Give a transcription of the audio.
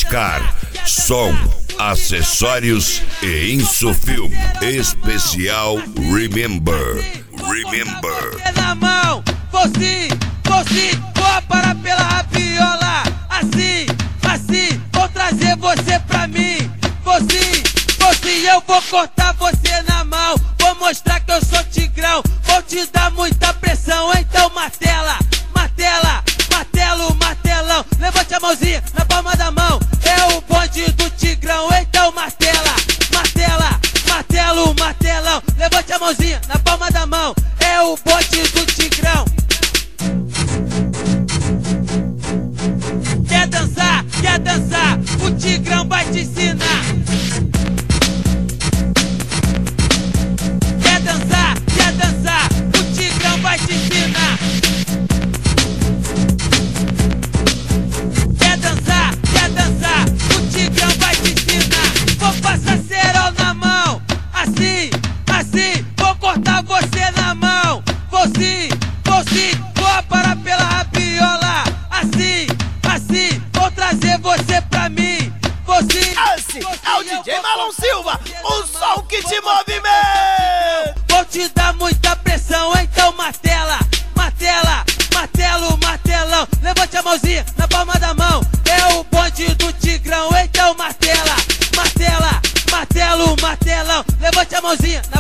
Oscar, som, acessórios e Insofilm. Especial Remember. Na mão, fosse, vou parar pela rabiola. Assim, vou trazer você pra mim. Fosse, eu vou cortar você na mão. Vou mostrar que eu sou tigrão. Vou te dar muita pressão, então martelão. Levante a mãozinha na palma da mão. É o bonde do tigrão, então martelão. Levante a mãozinha na palma da mão. É o bonde do tigrão. Quer dançar? O tigrão vai te ensinar. Quer dançar? O tigrão vai te ensinar. Quer dançar? O tigrão vai te ensinar. Vou passar cerol na mão. Assim, vou cortar você na mão. Fosse, vou parar pela rabiola. Assim, vou trazer você pra mim. Esse é o DJ Marlon Silva, o som que te move mesmo. Vou te dar muita pressão, então martelão. Levante a mãozinha na palma da mão. É o bonde do tigrão, então martelão. Levante a mãozinha na